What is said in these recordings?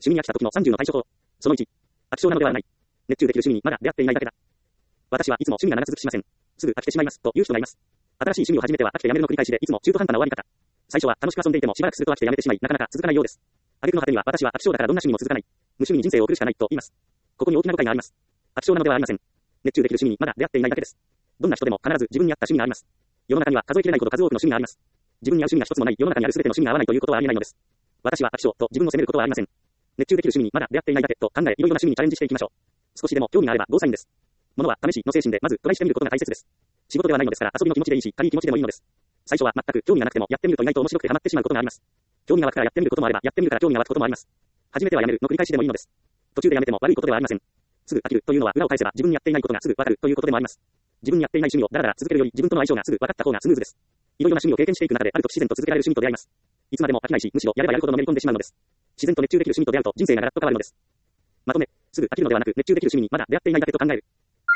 趣味に飽きた時の30の対処法。その1。飽き性なのではない。熱中できる趣味にまだ出会っていないだけだ。私はいつも趣味が長続きしません。すぐ飽きてしまいます、という人がいます。新しい趣味を始めては飽きてやめるの繰り返しでいつも中途半端な終わり方。最初は楽しく遊んでいてもしばらくすると飽きてやめてしまい、なかなか続かないようです。挙句の果てには私は飽き性だからどんな趣味も続かない。無趣味に人生を送るしかないと言います。ここに大きな誤解があります。飽き性なのではありません。熱中できる趣味にまだ出会っていないだけです。どんな人でも必ず自分に合った趣味があります。世の中には数えきれないほど数多くの趣味があります。自分に合う趣味が一つもない世の中にある全ての趣味が合わないということはありえないのです。私は飽き性と自分を責めることはありません。熱中できる趣味にまだ出会っていないだけと考え、いろいろな趣味にチャレンジしていきましょう。少しでも興味があればゴーサインです。ものは試しの精神でまずトライしてみることが大切です。仕事ではないのですから遊びの気持ちでいいし、軽い気持ちでもいいのです。最初は全く興味がなくてもやってみると意外と面白くてハマってしまうことがあります。興味が湧くからやってみることもあれば、やってみるから興味が湧くこともあります。初めてはやめるの繰り返しでもいいのです。途中でやめても悪いことではありません。すぐ飽きるというのは裏を返せば自分にやっていないことがすぐわかるということでもあります。自分にやっていない趣味をだらだら続けるより自分との相性がすぐ分かった方がスムーズです。いろいろな趣味を経験していく中であると自然と続けられる趣味と出会います。いつまでも飽きないし、むしろやればやるほどのめり込んでしまうのです。自然と熱中できる趣味と出会うと人生がガラッと変わるのです。まとめ、すぐ飽きるのではなく熱中できる趣味にまだ出会っていないだけと考える。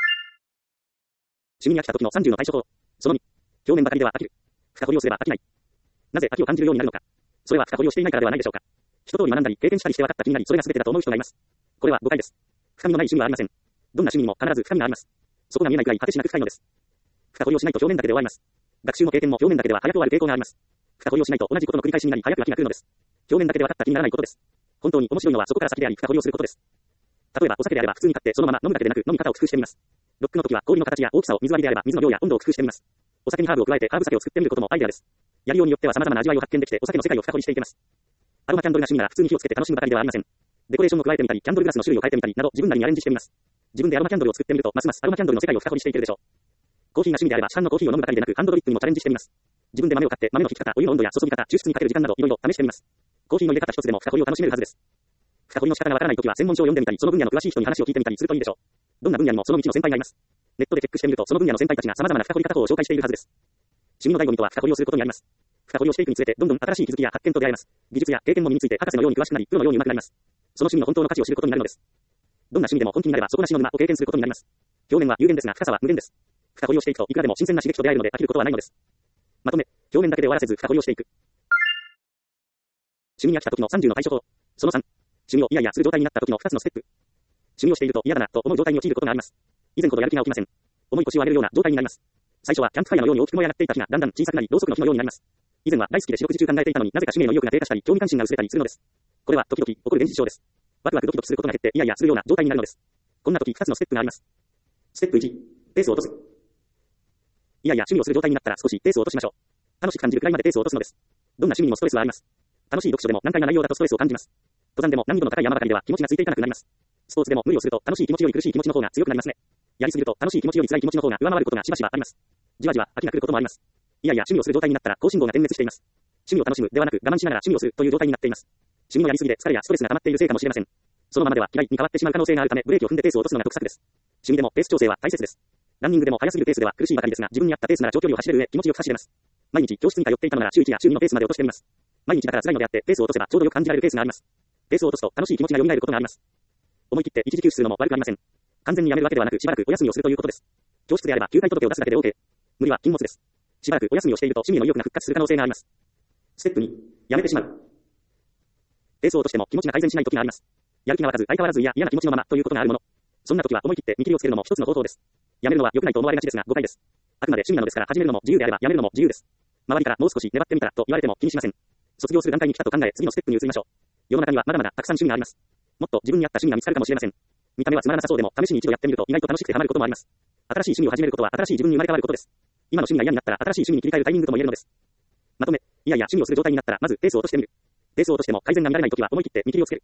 趣味に飽きた時の30の対処法。その2。表面ばかりでは飽きる。深掘りをすれば飽きない。なぜ飽きを感じるようになるのか。それは深掘りをしていないからではないでしょうか。一通り学んだり経験したりして分かった気になりそれが全てだと思う人がいます。これは誤解です。深みのない趣味はありません。どんな趣味にも必ず深みがあります。そこが見えないくらい果てしなく深いのです。深掘りをしないと表面だけで終わります。学習も経験も表面だけでは早く終わる傾向があります。深掘りをしないと同じことの繰り返しになり早く飽きが来るのです。表面だけで分かった気にならないことです。本当に面白いのはそこから先であり深掘りをすることです。例えばお酒であれば普通に買ってそのまま飲むだけでなく飲み方を工夫してみます。ロックの時は氷の形や大きさを水割りであれば水の量や温度を工夫してみます。お酒にハーブを加えてハーブ酒を作ってみることもアイデアです。やりようによっては様々な味わいを発見できてお酒の世界を深掘りしていけます。アロマキャンドルが趣味なら普通に火をつけて楽しむばかりではありません。デコレーションを加えてみたりキャンドルグラスの種類を変えてみたりなど自分なりにアレンジしてみます。自分でアロマキャンドルを作ってみるとますますアロマキャンドルの世界を深掘りしていけるでしょう。コーヒーが趣味であれば市販のコーヒーを飲むばかりでなくハンドドリップにもチャレンジしてみます。自分で豆を買って豆のひき方、お湯の温度や注ぎ方、抽出にかける時間などいろいろ試してみます。コーヒーの入れ方一つでも深掘りを楽しめるはずです。深掘りの仕方がわからないときは専門書を読んでみたりその分野の詳しい人に話を聞いてみたりするといいでしょう。どんな分野にもその道の先輩がいます。ネットでチェックしてみるとその分野の先輩たちが様々な深掘り方法を紹介しているはずです。趣味の醍醐味とは深掘りをすることにあります。深掘りをしていくにつれてどんどん新しい気づきや発見と出会えます。技術や経験も身について博士のように詳しくなりプロのように上手くなります。その趣味の本当の価値を知ることになるのです。どんな趣味でも本気になれば底なしの沼を経験することになります。表面は有限ですが深さは無限です。深掘りをしていくといくらでも新鮮な刺激と出会えるので飽きることはないのです。まとめ、表面だけで終わらせず深掘りをしていく。趣味に飽きた時の30の対処法。その3。趣味を嫌々する状態になった時の2つのステップ。趣味をしていると嫌だなと思う状態に陥ることがあります。以前ほどやる気が起きません。重い腰を上げるような状態になります。最初はキャンプファイアのように大きく燃え上がっていた火がだんだん小さくなりろうそくの火のようになります。以前は大好きで四六時中考えていたのになぜか趣味への意欲が低下したり興味関心が薄れたりするのです。これは時々起こる現実象です。ワクワクドキドキすることが減って嫌々するような状態になるのです。こんな時2つのステップがあります。ステップ1、ペースを落とす。いやいや趣味をする状態になったら少しペースを落としましょう。楽しく感じるくらいまでペースを落とすのです。どんな趣味にもストレスはあります。楽しい読書でも難解な内容だとストレスを感じます。登山でも難易度の高い山ばかりでは気持ちがついていかなくなります。スポーツでも無理をすると楽しい気持ちより苦しい気持ちの方が強くなりますね。やりすぎると楽しい気持ちより辛い気持ちの方が上回ることがしばしばあります。じわじわ飽きが来ることもあります。いやいや趣味をする状態になったら高信号が点滅しています。趣味を楽しむではなく我慢しながら趣味をするという状態になっています。趣味のやりすぎで疲れやストレスが溜まっているせいかもしれません。そのままでは嫌いに変わってしまう可能性があるためブレーキを踏んでペースを落とすのが得策です。趣味でもペース調整は大切です。ランニングでも速すぎるペースでは苦しいばかりですが自分に合ったペースなら長距離を走れる上気持ちよく走れます。毎日教室に通っていたのなら週1や週2のペースまで落としてみます。毎日だから辛いのであってペースを落とせばちょうどよく感じられるペースがあります。ペースを落とすと楽しい気持ちが蘇ることがあります。思い切って一時休止するのも悪くありません。完全にやめるわけではなくしばらくお休みをするということです。教室であれば休会届を出すだけで OK。無理は禁物です。しばらくお休みをしていると趣味への意欲が復活する可能性があります。ステップ2、やめてしまう。ペースを落としても気持ちが改善しない時があります。やる気が湧かず相変わらず嫌な気持ちのままということがあるもの。そんな時は思い切って見切りをつけるのも一つの方法です。やめるのは良くないと思われがちですが誤解です。あくまで趣味なのですから始めるのも自由であればやめるのも自由です。周りからもう少し粘ってみたらと言われても気にしません。卒業する段階に来たと考え次のステップに移りましょう。世の中にはまだまだたくさん趣味があります。もっと自分に合った趣味が見つかるかもしれません。見た目はつまらなさそうでも試しに一度やってみると意外と楽しくてハマることもあります。新しい趣味を始めることは新しい自分に生まれ変わることです。今の趣味が嫌になったら新しい趣味に切り替えるタイミングとも言えるのです。まとめ、いやいや趣味をする状態になったらまずペースを落としてみる。ペースを落としても改善が見られないときは思い切って見切りをつける。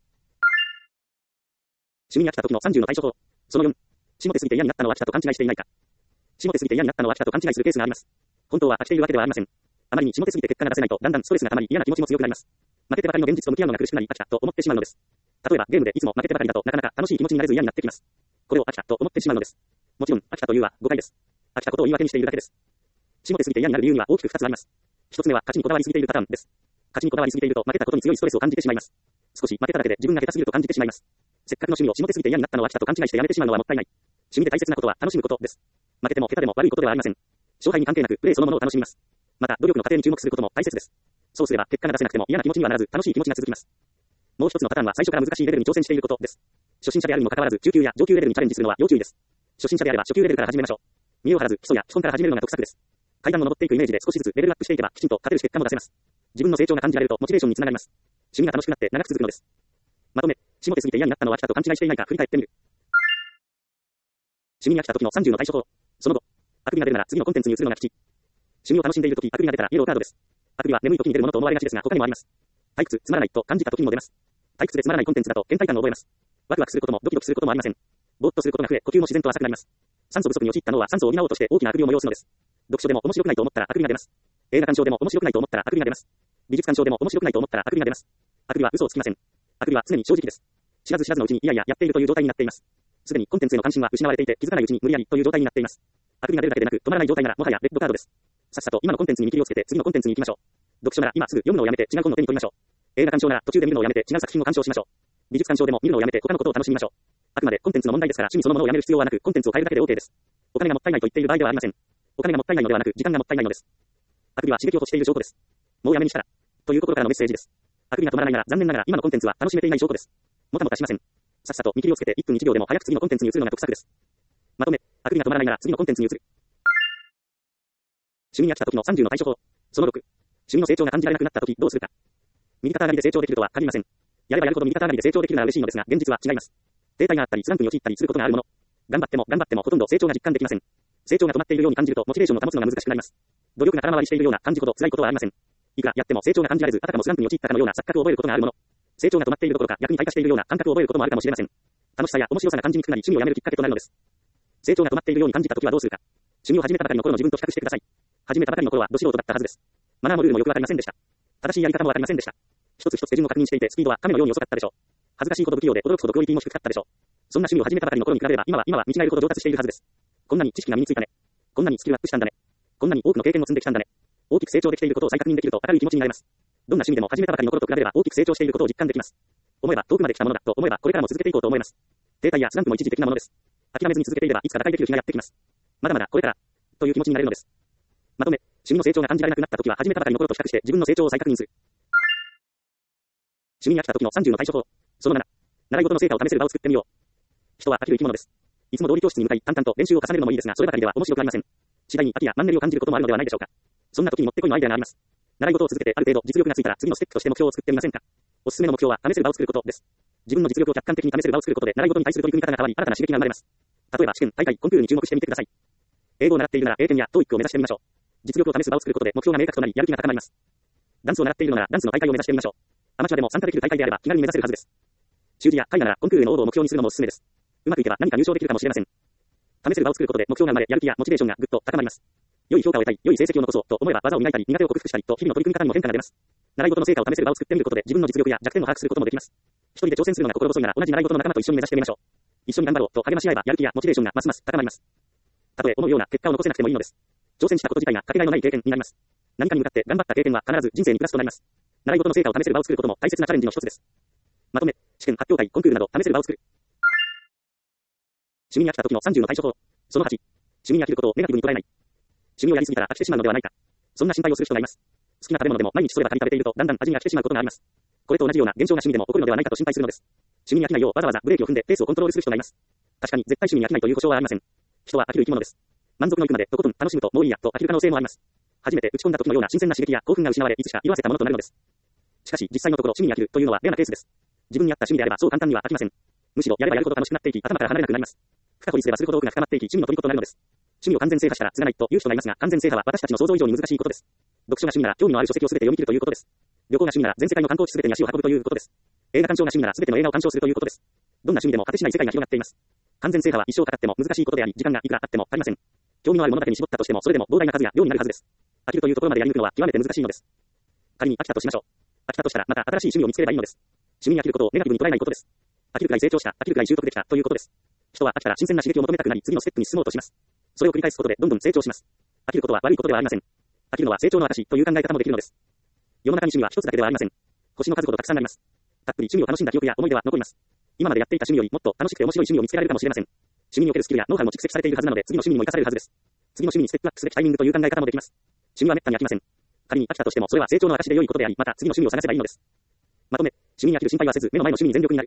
趣味に飽きた時の30の対処法。その4、下手すぎて嫌になったのは飽きたと勘違いしていないか。下手すぎて嫌になったのは飽きたと勘違いするケースがあります。本当は飽きているわけではありません。あまりに下手すぎて結果が出せないとだんだんストレスが溜まり嫌な気持ちも強くなります。負けてばかりの現実と向き合うのが苦しくなり飽きたと思ってしまうのです。例えばゲームでいつも負けてばかりだとなかなか楽しい気持ちになれず嫌になってきます。これを飽きたと思ってしまうのです。もちろん飽きたというは誤解です。飽きたことを言い訳にしているだけです。下手すぎて嫌になる理由には大きく2つあります。1つ目は勝ちにこだわりすぎているパターンです。勝ちにこだわりすぎていると負けたことに強いストレスを感じてしまいます。少し負けただけで自分が下手すぎると感じてしまいます。せっかくの趣味を下手すぎて嫌になったのは飽きたと勘違いしてやめてしまうのはもったいない。趣味で大切なことは楽しむことです。負けても下手でも悪いことではありません。勝敗に関係なくプレーそのものを楽しみます。また努力の過程に注目することも大切です。そうすれば結果が出せなくても嫌な気持ちにはならず楽しい気持ちが続きます。 もう一つのパターンは最初から難しいレベルに挑戦していることです。初心者であるにもかかわらず、中級や上級レベルにチャレンジするのは要注意です。初心者であれば初級レベルから始めましょう。見栄を張らず、基礎や基本から始めるのが得策です。階段を登っていくイメージで少しずつレベルアップしていけば、きちんと勝てる結果も出せます。自分の成長が感じられるとモチベーションにつながります。趣味が楽しくなって長く続くのです。まとめ、下手すぎて嫌になったのは来たと勘違いしていないか振り返ってみる。趣味に飽きた時の30の対処法。その後、あくびが出るなら次のコンテンツに移るのが吉。趣味を楽しんでいる時、あくびが出たらイエローカードです。あくびは眠い時に出るものと思われがちですが他にもあります。退屈、つまらないと感じた時にも出ます。退屈でつまらないコンテンツだと倦怠感を覚えます。ワクワクすることもドキドキすることもありません。ぼーっとすることが増え、呼吸も自然と浅くなります。酸素不足に陥った脳は酸素を補おうとして大きなあくびを催すのです。読書でも面白くないと思ったらあくびが出ます。映画鑑賞でも面白くないと思ったらあくびが出ます。美術鑑賞でも面白くないと思ったらあくびが出ます。あくびは嘘をつきません。あくびは常に正直です。知らず知らずのうちにいやいややっているという状態になっています。すでにコンテンツへの関心は失われていて気づかないうちに無理やりという状態になっています。あくびが出るだけでなく止まらない状態ならもはやレッドカードです。さっさと今のコンテンツに見切りをつけて次のコンテンツに行きましょう。読書なら今すぐ読むのをやめて違う本を手に取りましょう。映画鑑賞なら途中で見るのをやめて違う作品を鑑賞しましょう。美術鑑賞でも見るのをやめて他のことを楽しみましょう。あくまでコンテンツの問題ですから趣味そのものをやめる必要はなくコンテンツを変えるだけで OK です。お金がもったいないと言っている場合ではありません。お金がもったいないのではなく時間がもったいないのです。あくびは刺激を欲している証拠です。もうやめにしたら。という心からのメッセージです。あくびが止まらないなら残念ながら今のコンテンツは楽しめていない証拠です。もたもたしません。さっさと見切りをつけて1分1秒でも早く次のコンテンツに移るのが得策です。まとめ、あくびが止まらないなら次のコンテンツに移る。趣味に飽きた時の30の対処法。その6。趣味の成長が感じられなくなった時どうするか。右肩上がりで成長できるとは限りません。やればやるほど右肩上がりで成長できるなら嬉しいのですが、現実は違います。停滞があったりスランプに陥ったりすることがあるもの。頑張ってもほとんど成長が実感できません。成長が止まっているように感じるとモチベーションを保つのが難しくなります。努力が空回りしているような感じほど辛いことはありません。いくらやっても成長が感じられず、あたかもスランプに陥ったかのような錯覚を覚えることがあるもの。成長が止まっているどころか逆に退化しているような感覚を覚えることもあるかもしれません。楽しさや面白さが感じにくくなり趣味をやめるきっかけとなるのです。成長が止まっているように感じた時はどうするか。趣味を始めたばかりの頃の自分と比較してください。始めたばかりの頃はど素人だったはずです。マナーもルールもよくわかりませんでした。正しいやり方もわかりませんでした。一つ一つ手順を確認していてスピードは亀のように遅かったでしょう。恥ずかしいほど不器用で驚くほどクオリティも低かったでしょう。そんな趣味を始めたばかりの頃に比べれば今は見違えるほど上達しているはずです。こんなに知識が身についたね。こんなにスキルアップしたんだね。こんなに多くの経験を積んできたんだね。大きく成長できていることを再確認できると明るい気持ちになれます。どんな趣味でも始めたばかりの頃と比べれば大きく成長していることを実感できます。思えば遠くまで来たものだと思えばこれからも続けていこうと思います。停滞やスランプも一時的なものです。諦めずに続けていればいつか打開できる日がやってきます。まだまだこれからという気持ちになれるのです。まとめ、趣味の成長が感じられなくなった時は始めたばかりの頃と比較して自分の成長を再確認する。趣味に飽きた時の30の対処法。その7。習い事の成果を試せる場を作ってみよう。人は飽きる生き物です。いつも通り教室に向かい淡々と練習を重ねるのもいいですが、そればかりでは面白くありません。次第に飽きやマンネリを感じることもあるのではないでしょうか。そんな時にもってこいのアイデアがあります。習い事を続けてある程度実力がついたら次のステップとして目標を作ってみませんか。おすすめの目標は試せる場を作ることです。自分の実力を客観的に試せる場を作ることで習い事に対する取り組み方が変わり新たな刺激が生まれます。例えば試験、大会、コンクールに注目してみてください。英語を習っているなら英検や TOEIC を目指してみましょう。実力を試す場を作ることで目標が明確となりやる気が高まります。ダンスを習っているのならダンスの大会を目指してみましょう。アマチュアでも参加できる大会であれば気軽に目指せるはずです。習字や絵画ならコンクールへの応募を目標にするのもおすすめです。うまくいけば何か入賞できるかもしれません。試せる場を作ることで目標が生まれやる気やモチベーションがぐっと高まります。良い評価を得たい、良い成績を残そうと思えば技を磨いたり苦手を克服したりと日々の取り組み方にも変化が出ます。習い事の成果を試せる場を作ってみることで自分の実力や弱点を把握することもできます。一人で挑戦するのが心細いなら同じ習い事の仲間と一緒に目指してみましょう。一緒に頑張ろうと励まし合えばやる気やモチベーションがますます高まります。たとえ思うような結果を残せなくてもいいのです。挑戦したこと自体がかけがえのない経験になります。何かに向かって頑張った経験は必ず人生にプラスとなります。習い事の成果を試せる場を作ることも大切なチャレンジの一つです。まとめ、試験、発表会、コンクールなど試せる場を作る。趣味に飽きた時の30の対処法。その8。趣味に飽きることをネガティブに捉えない。趣味をやりすぎたら飽きてしまうのではないか。そんな心配をする人がいます。好きな食べ物でも毎日そればかり食べているとだんだん味に飽きてしまうことがあります。これと同じような現象が趣味でも起こるのではないかと心配するのです。趣味に飽きないようわざわざブレーキを踏んでペースをコントロールする人がいます。確かに絶対趣味に飽きないという保証はありません。人は飽きる生き物です。満足のいくまでとことん楽しむともういいやと飽きる可能性もあります。初めて打ち込んだ時のような新鮮な刺激や興奮が失われいつしか言わせたものとなるのです。しかし実際のところ趣味に飽きるというのはレアなケースです。自分に合った趣味であればそう簡単には飽きません。むしろやればやるほど楽しくなっていき頭から離れなくなります。深掘りすればするほど奥が深まっていき趣味の虜となるのです。趣味を完全制覇したら継がないという人がいますが完全制覇は私たちの想像以上に難しいことです。読書が趣味なら興味のある書籍をすべて読み切るということです。旅行が趣味なら全世界の観光地すべてに足を運ぶということです。映画鑑賞が趣味ならすべての映画を鑑賞するということです。どんな趣味でも果てしない世界が広がっています。完全制覇は一生かかっても難しいことであり時間がいくらあっても足りません。興味のあるものだけに絞ったとしてもそれでも膨大な数や量になるはずです。飽きるというところまでやり抜くのは極めて難しいのです。仮に飽きたとしましょう。飽きたとしたらまた新しい趣味を見つければいいのです。趣味に飽きることをネガティブに捉えないことです。飽きるくらい成長した、飽きるくらい習得できたということです。人は飽きたら新鮮な刺激を求めたくなり次のステップに進もうとします。それを繰り返すことでどんどん成長します。飽きることは悪いことではありません。飽きるのは成長の証という考え方もできるのです。世の中に趣味は一つだけではありません。星の数ほどたくさんあります。たっぷり趣味を楽しんだ記憶や思い出は残ります。今までやっていた趣味よりもっと楽しくて面白い趣味を見つけられるかもしれません。趣味におけるスキルやノウハウも蓄積されているはずなので次の趣味にも活かされるはずです。次の趣味にステップアップすべきタイミングという考え方もできます。趣味は滅多に飽きません。仮に飽きたとしてもそれは成長の証で良いことであり、また次の趣味を探せばいいのです。 まとめ、趣味に飽きる心配はせず、目の前の趣味に全力になる。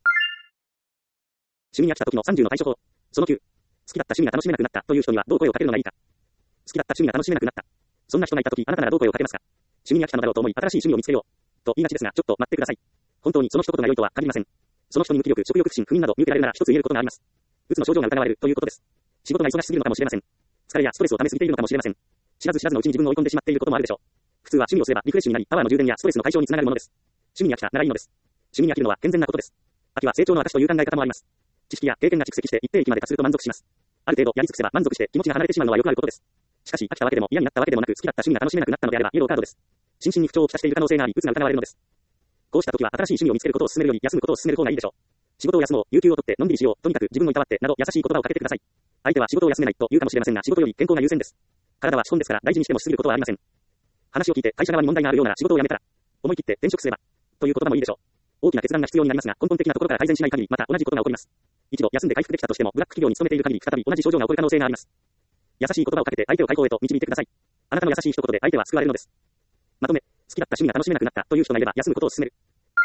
趣味に飽きた時の30の対処法。その9。好きだった趣味が楽しめなくなったという人にはどう声をかけるのがいいか。好きだった趣味が楽しめなくなった。そんな人がいた時、あなたならどう声をかけますか。趣味に飽きたのだろうと思い、新しい趣味を見つけよう。と言いがちですが、ちょっと待ってください。本当にその一言が良いとは限りません。その人に無気力、食欲不振、不眠など見受けられるなら一つ言えることがあります。うつの症状が疑われるということです。仕事が忙しすぎるのかもしれません。疲れやストレスを溜めすぎているのかもしれません。知らず知らずのうちに自分を追い込んでしまっていることもあるでしょう。普通は趣味をすればリフレッシュになり、パワーの充電やストレスの解消につながるものです。趣味に飽きたならいいのです。趣味に飽きるのは健全なことです。飽きは成長の証という考え方もあります。知識や経験が蓄積して一定域まで達すると満足します。ある程度やり尽くせば満足して気持ちが離れてしまうのはよくあることです。しかし飽きたわけでも嫌になったわけでもなく、好きだった趣味が楽しめなくなったのであればイエローカードです。心身に不調をきたしている可能性があり、うつが疑われるのです。こうした時は新しい趣味を見つけることを進めるより休むことを進める方がいいでしょう。仕事を休もう、有給を取ってのんびりしよう、とにかく自分をいたわってなど優しい言葉をかけてください。相手は仕事を休めないと言うかもしれませんが、仕事より健康が優先です。体は資本ですから大事にしてもしすぎることはありません。話を聞いて会社側に問題があるようなら仕事を辞めたら、思い切って転職すれば、という言葉もいいでしょう。大きな決断が必要になりますが、根本的なところから改善しない限り、また同じことが起こります。一度休んで回復できたとしても、ブラック企業に勤めている限り、再び同じ症状が起こる可能性があります。優しい言葉をかけて相手を解放へと導いてください。あなたの優しい一言で相手は救われるのです。まとめ、好きだった趣味が楽しめなくなったという人がいれば休むことを勧める。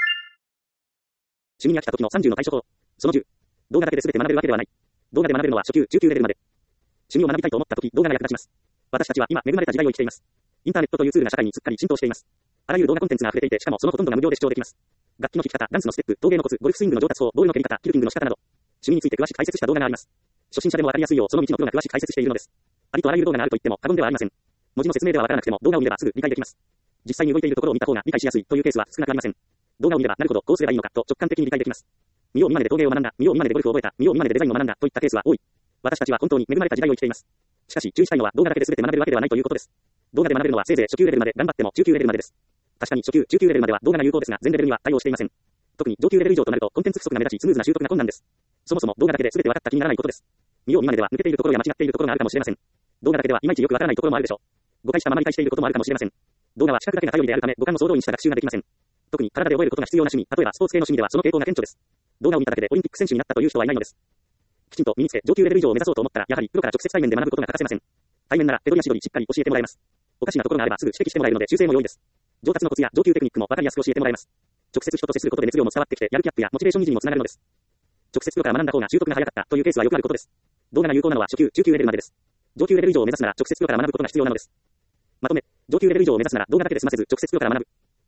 趣味に飽きた時の30の対処法。その10。動画だけで全て学べるわけではない。動画で学べるのは初級、中級レベルまで。趣味を学びたいと思った時、動画が役立ちます。私たちは今恵まれた時代を生きています。インターネットというツールが社会にすっかり浸透しています。あらゆる動画コンテンツが溢れていて、しかもそのほとんどが無料で視聴できます。楽器の弾き方、ダンスのステップ、陶芸のコツ、ゴルフスイングの上達法、ボールの蹴り方、キルティングの仕方など、趣味について詳しく解説した動画があります。初心者でもわかりやすいようその道のプロが詳しく解説しているのです。ありとあらゆる動画があると言っても過言ではありません。文字の説明ではわからなくても動画を見ればすぐ理解できます。実際に動いているところを見た方が理解しやすいというケースは少なくありません。動画を見ればなるほどこうすればいいのかと直感的に理解できます。見よう見まねで陶芸を学んだ、見よう見まねでゴルフを覚えた、見よう見まねでデザインを学んだといったケースは多い。私たちは本当に恵まれた時代を生きています。しかし注意したいのは動画だけで全て学べるわけではないということです。動画で学べるのはせいぜい初級レベルまで、頑張っても中級レベルまでです。確かに初級、中級レベルまでは動画が有効ですが、全レベルには対応していません。特に上級レベル以上となるとコンテンツ不足が目立ちスムーズな習得が困難です。そもそも動画だけで全て分かった気にならないことです。見よう見まねでは抜けているところや間違っているところがあるかもしれません。動画だけではいまいちよくわからないところもあるでしょう。誤解したまま理解していることもあるかもしれません。動画は視覚だけが頼りであるため五感の総動員した学習ができません。特に体で覚えることが必要な趣味、例えばスポーツ系の趣味ではその傾向が顕著です。動画を見ただけでオリンピック選手になったという人はいないのです。きちんと身につけ上級レベル以上を目指そうと思ったらやはりプロから直接対面で学ぶことが欠かせません。対面なら手取り足取りしっかり教えてもらえます。おかしなところがあればすぐ指摘してもらえるので修正も良いです。上達のコツや上級テクニックも分かりやすく教えてもらえます。直接人と接することで熱量も伝わってきてやる気アップやモチベーション維持にもつながるのです。直接プロから学んだ方が習得が早かったというケースはよくあることです。動画が有効なのは初級、中級レベルまでです。上級レベル以上を目指すなら直接プロから学ぶことが必要なのです。まとめ、上級レベル以上を目指すなら動画だけで済ませず直接プロから学ぶ。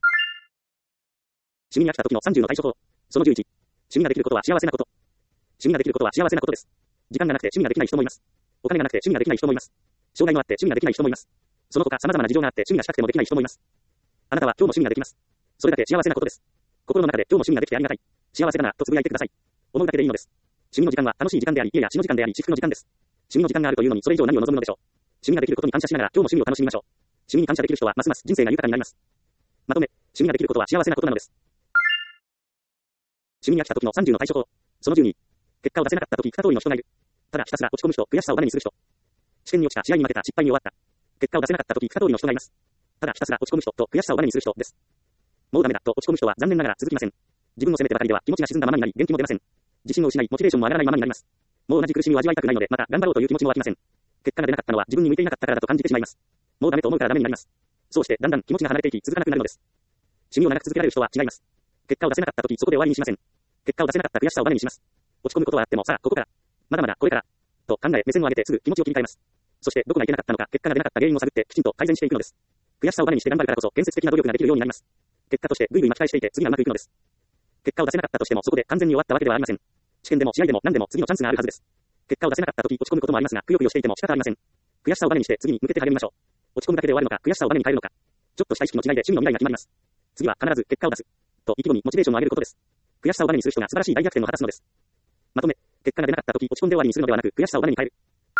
趣味に飽きた時の30の対処法。その11。趣味ができることは幸せなこと。趣味ができることは幸せなことです。時間がなくて趣味ができない人もいます。お金がなくて趣味ができない人もいます。障害があって趣味ができない人もいます。その他様々な事情があって趣味がしたくてもできない人もいます。あなたは今日も趣味ができます。それだけ幸せなことです。心の中で今日も趣味ができてありがたい。幸せだなとつぶやいてください。思うだけでいいのです。趣味の時間は楽しい時間であり、家や死の時間であり、至福の時間です。趣味の時間があるというのにそれ以上何を望むのでしょう。趣味ができることに感謝しながら今日も趣味を楽しみましょう。趣味に感謝できる人はますます人生が豊かになります。まとめ、趣味ができることは幸せなことなのです。趣味に飽きた時の30の対処法。その12。結果を出せなかった時二通りの人がいる。ただひたすら落ち込む人、悔しさをバネにする人。試験に落ちた、試合に負けた、失敗に終わった。結果を出せなかった時二通りの人がいます。ただひたすら落ち込む人と悔しさをバネにする人です。もうダメだと落ち込む人は残念ながら続きません。自分を責めてばかりでは気持ちが沈んだままになり元気も出ません。自信を失いモチベーションも上がらないままになります。もう同じ苦しみを味わいたくないのでまた頑張ろうという気持ちも湧きません。結果が出なかったのは自分に向いていなかったからだと感じてしまいます。もうダメと思うからダメになります。そうしてだんだん気持ちが離れていき続かなくなるのです。趣味を長く続けられる人は違います。結果を出せなかった時そこで終わりにしません。結果を出せなかった悔しさをバネにします。落ち込むことはあってもさあここからまだまだこれからと考え目線を上げてすぐ気持ちを切り替えます。そしてどこがいけなかったのか結果が出なかった原因を探ってきちんと改善していくのです。悔しさをバネにして頑張るからこそ建設的な努力ができるようになります。結果としてぐいぐい巻き返していて次がうまくいくのです。結果を出せなかったとしてもそこで完全に終わったわけではありません。試験でも試合でも何でも次のチャンスがあるはずです。結果を出せなかった時落ち込むこともありますがくよくよしていても仕方ありません。悔しさをバネにして次に向けて励みましょう。落ち込むだけで終わるのか悔しさをバネに変えるのか。ちょっとした意識の違いで趣味の未来が決まります。次は必ず結果を出すと意気込みモチベーションを上げることです。悔しさをバネにする人が素晴らしい大逆転を果たすのです。まとめ、結果が出なかった時落ち込んで終わりにするのではなく悔しさをバネに変える。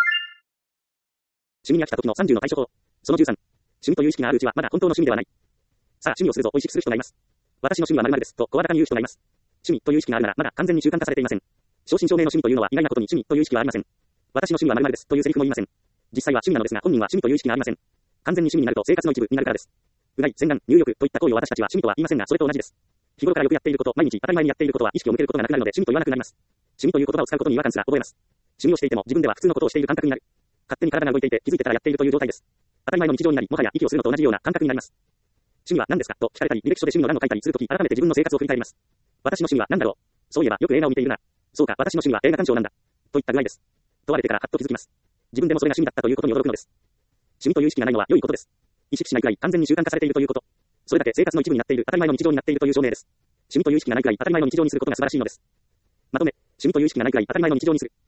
趣味に飽きた時の30の対処法。その13。趣味という意識があるうちはまだ本当の趣味ではない。さあ趣味をするぞと意識する人がいます。私の趣味は〇〇ですと声高に言う人がいます。趣味という意識があるならまだ完全に習慣化されていません。正真正銘の趣味というのは意外なことに趣味という意識はありません。私の趣味は〇〇ですというセリフも言いません。実際は趣味なのですが本人は趣味という意識がありません。完全に趣味になると生活の一部になるからです。うがい、洗顔、入浴といった行為を私たちは趣味とは言いませんがそれと同じです。日頃からよくやっていること、毎日当たり前にやっていることは意識を向けることがなくなるので趣味と言わなくなります。趣味という言葉を使うことに違和感すら覚えます。趣味をしていても自分では普通のことをしている感覚になる。勝手に体が動いていて気づいてからやっているという状態です。当たり前の日常になりもはや息をするのと同じような感覚になります。趣趣味は何ですかと聞かれたり、履歴書で趣味の欄を書いたりするとき、改めて自分の生活を振り返ります。私の趣味は何だろう。そういえばよく映画を見ているな。そうか、私の趣味は映画鑑賞なんだ。といった具合です。問われてからはっと気づきます。自分でもそれが趣味だったということに驚くのです。趣味という意識がないのは良いことです。意識しないくらい完全に習慣化されているということ。それだけ生活の一部になっている、当たり前の日常になっているという証明です。趣味という意識がないくらい当たり前の日常にすることが素晴らしいのです。まとめ、趣味という意識がないくらい当たり前の日常にする。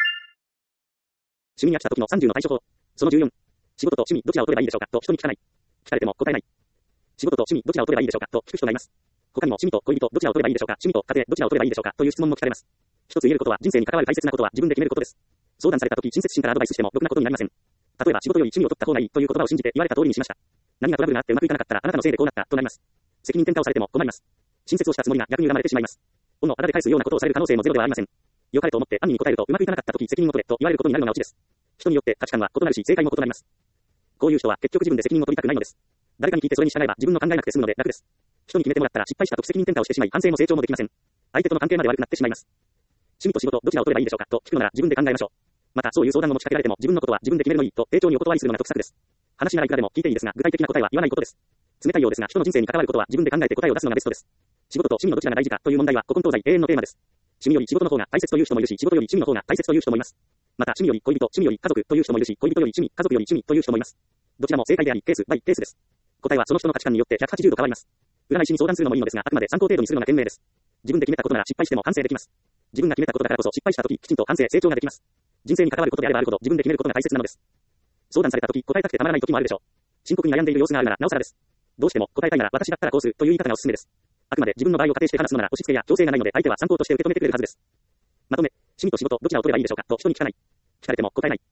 趣味に飽きた時の30の対処法。その14。仕事と趣味どちらを取ればいいでしょうかと人に聞かない。聞かれても答えない。仕事と趣味どちらを取ればいいでしょうかと聞く人がいます。他にも趣味と恋人どちらを取ればいいでしょうか、趣味と家庭どちらを取ればいいでしょうかという質問も聞かれます。一つ言えることは人生に関わる大切なことは自分で決めることです。相談された時親切心からアドバイスしてもろくなことになりません。例えば仕事より趣味を取った方がいいという言葉を信じて言われた通りにしました。何がトラブルがあってうまくいかなかったらあなたのせいでこうなったとなります。責任転嫁をされても困ります。親切をしたつもりが逆に恨まれてしまいます。斧の仇で返すようなことをされる可能性もゼロではありません。良かれと思って暗に答えるとうまくいかなかった時責任を取れと言われることになるのがオチです。人によって価値観は異なるし正解も異なります。こういう人は結局自分で責任を取りたくないのです。誰かに聞いてそれに従えば自分の考えなくて済むので楽です。人に決めてもらったら失敗した時責任転嫁をしてしまい反省も成長もできません。相手との関係まで悪くなってしまいます。趣味と仕事どちらを取ればいいでしょうかと聞くのなら自分で考えましょう。またそういう相談を持ちかけられても自分のことは自分で決めるのいいと丁重にお断りするのが得策です。話ならいくらでも聞いていいですが具体的な答えは言わないことです。冷たいようですが人の人生に関わることは自分で考えて答えを出すのがベストです。仕事と趣味のどちらが大事かという問題は古今東西永遠のテーマです。趣味より仕事の方が大切という人もいるし仕事より趣味の方が大切という人もいます。また趣味より恋人、趣味より家族という人もいるし恋人より趣味、家族より趣味という人もいます。どちらも正解でありケースバイケースです。答えはその人の価値観によって180度変わります。占い師に相談するのもいいのですがあくまで参考程度にするのが賢明です。自分で決めたことなら失敗しても反省できます。自分が決めたことだからこそ失敗した時きちんと反省成長ができます。人生に関わることであればあるほど自分で決めることが大切なのです。相談された時答えたくてたまらない時もあるでしょう。深刻に悩んでいる様子があるならなおさらです。どうしても答えたいなら私だったらこうするという言い方がおすすめです。あくまで自分の場合を仮定して話すのなら押し付けや強制がないので相手は参考として受け止めてくれるはずです。まとめ、趣味と仕事どちらを取ればいいでしょうかと人に聞かない。聞かれても答えない。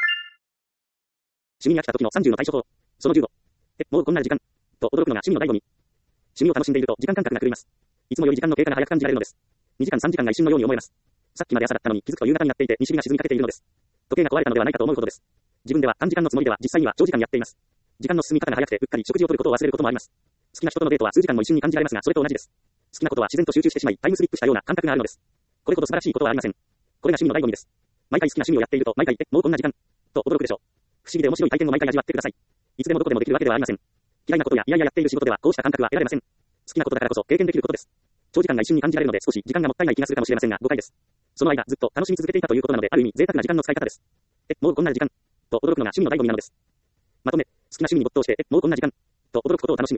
趣味に飽きた時の30の対処法。その15。もうこんな時間と驚くのが趣味の醍醐味。趣味を楽しんでいると時間感覚が狂います。いつもより時間の経過が早く感じられるのです。2時間3時間が一瞬のように思えます。さっきまで朝だったのに気づくと夕方になっていて西日が沈みかけているのです。時計が壊れたのではないかと思うほどです。自分では短時間のつもりでは実際には長時間やっています。時間の進み方が早くてうっかり食事をとることを忘れることもあります。好きな人とのデートは数時間も一瞬に感じられますがそれと同じです。好きなことは自然と集中してしまいタイムスリップしたような感覚があるのです。これほど素晴らしいことはありません。これが趣味の醍醐味です。毎回好きな趣味をやっていると毎回もうこんな時間と驚くでしょう。不思議で面白い体験を毎回味わってください。いつでもどこでもできるわけではありません。嫌いなことやいやいややっている仕事ではこうした感覚は得られません。好きなことだからこそ経験できることです。長時間が一瞬に感じられるので少し時間がもったいない気がするかもしれませんが誤解です。その間ずっと楽しみ続けていたということなのである意味贅沢な時間の使い方です。もうこんな時間と驚くのが趣味の醍醐味なのです。まとめ、好きな趣味に没頭してもうこんな時間と驚くことを楽しむ。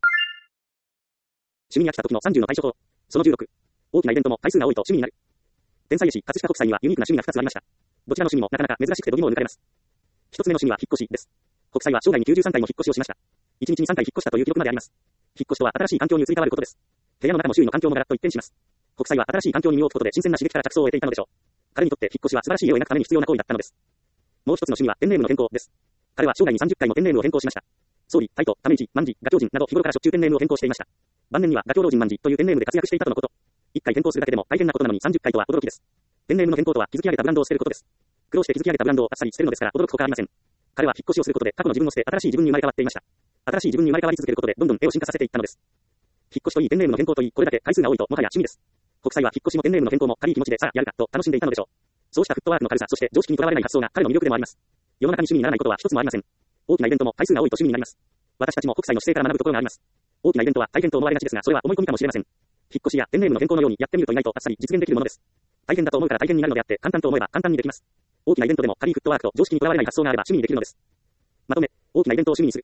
趣味に飽きた時の30の対処法。その16。大きなイベントも回数が多いと趣味になる。天才絵師葛飾北斎にはユニークな趣味が2つありました。どちらの趣味もなかなか珍しくて度肝を抜かれます。1つ目の趣味は引っ越しです。北斎は生涯に93回も引っ越しをしました。1日に3回引っ越したという記録まであります。引っ越しとは新しい環境に移り変わることです。部屋の中も周囲の環境もガラッと一変します。北斎は新しい環境に身を置くことで新鮮な刺激から着想を得ていたのでしょう。彼にとって引っ越しは素晴らしい家を描くために必要な行為だったのです。もう一つの趣味はペンネームの変更です。彼は生涯に30回もペンネームを変更しました。総理、タイト、タメイチ、万事、画狂人など日頃からしょっちゅうペンネームを変更していました。晩年には画狂老人万事というペンネームで活躍していたとのこと。1回変更するだけでも大変なことなのに30回とは驚きです。ペンネームの変更とは築き上げたブランドを捨てることです。苦労して築き上げたブランドをあっさり捨てるのですから驚くほかありません。彼は引っ越しをすることで過去の自分を捨て新しい自分に生まれ変わっていました。新しい自分に生まれ変わり続けることでどんどん絵を進化させていったのです。引っ越しといいペンネームの変更といいこれだけ回数が多いともはや趣味です。北斎は引っ越しもペンネームの変更も軽い気持ちでさあやるかと楽しんでいたのでしょう。そうしたフットワークの軽さそして常識にとらわれない発想が彼の魅力でもあります。世の中に趣味にならないことは一つもありません。大きなイベントも回数が多いと趣味になります。私たちも北斎の姿勢から学ぶところがあります。大きなイベントは大変と思われがちですがそれは思い込みかもしれません。引っ越しやペンネームの変更のようにやってみると意外とあっさり実現できるものです。大変だと思うから大変になるのであって簡単と思えば簡単にできます。大きなイベントでも軽いフットワークと常識にとらわれない発想があれば趣味にできるのです。まとめ、大きなイベントを趣味にする。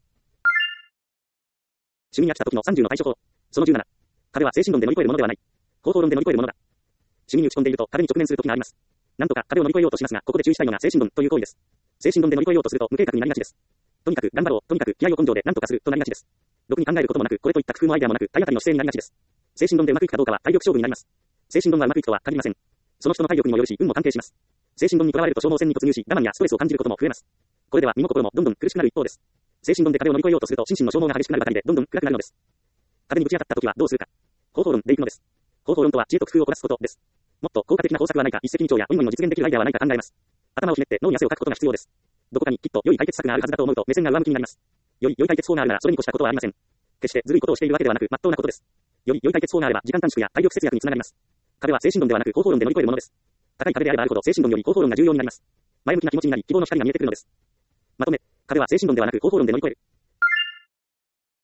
趣味に飽きた時の30の対処法。その17。壁は精神論で乗り越えるものではない。方法論で乗り越えるものだ。趣味に打ち込んでいると壁に直面する時があります。なんとか壁を乗り越えようとしますが、ここで注意したいのが精神論という行為です。精神論で乗り越えようとすると無計画になりがちです。とにかく頑張ろう、とにかく気合を根性で何とかするとなりがちです。ろくに考えることもなく、これといった工夫もアイデアもなく、体当たりの姿勢になりがちです。精神論でうまくいくかどうかは体力勝負になります。精神論がうまくいくとは限りません。その人の体力にもよるし、運も関係します。精神論にとらわれると消耗戦に突入し、我慢やストレスを感じることも増えます。これでは身も心もどんどん苦しくなる一方です。精神論で壁を乗り越えようとすると心身の消耗が激しくなるばかりでどんどん暗くなるのです。壁にぶち当たった時はどうするか。方法論でいくのです。方法論とは知恵と工夫を凝らすことです。もっと効果的な方策はないか、一石二鳥やおいおいの実現できるアイデアはないか考えます。頭をひねって脳に汗をかくことが必要です。どこかにきっと良い解決策があるはずだと思うと目線が上向きになります。良い解決法があるならそれに越したことはありません。決してずるいことをしているわけではなく、真っ当なことです。良い解決法があれば時間短縮や体力節約につながります。壁は精神論ではなく方法論で乗り越えるものです。高い壁であればあるほど精神論より方法論が重要になります。前向きな気持ちになり希望の光が見えてくるのです。まとめ、壁は精神論ではなく方法論で乗り越える。